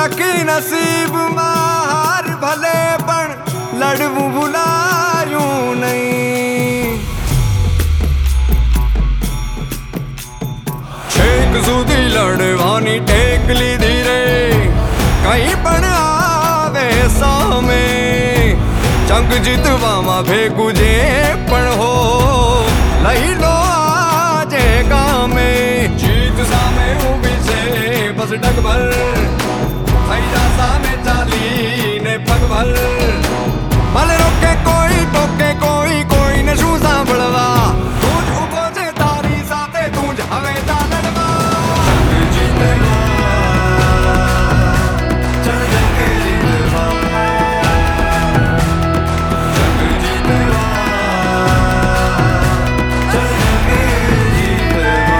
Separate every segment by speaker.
Speaker 1: લખી નસીબમાં હાર ભલે પણ લડવું ભૂલાયું નહીં. છેક સુધી લડવાની ટેક લીધી રે, કઈ પણ આવે સામે જંગ જીતવામાં ભેગું જે પણ હો લઈ લો આજે કામે. જીત સામે ઊભી છે બસ ડગભર, થઈ જા સામે ચાલીને પગભર. ભલે રોકે કોઈ ટોકે કોઈ, કોઈને શું સાંભળવા, તું જ ઊભો છે તારી સાથે, તું જ હવે ચાલડવા. જંગ જીતવા, ચલ જંગ જીતવા, જંગ જીતવા, ચલ જંગ જીતવા.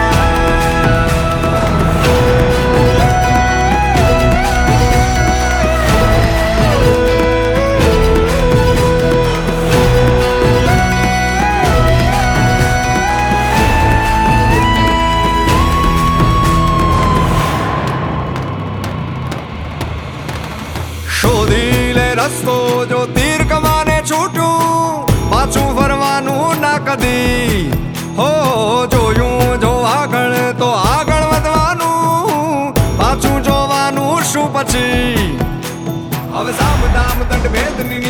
Speaker 1: શોધી લે રસ્તો જો તીર કમાને છૂટું, પાછું ફરવાનું ના કદી. હો જોયું જો આગળ તો આગળ વધવાનું, પાછું જોવાનું શું પછી. હવે સામ દામ દંડ ભેદની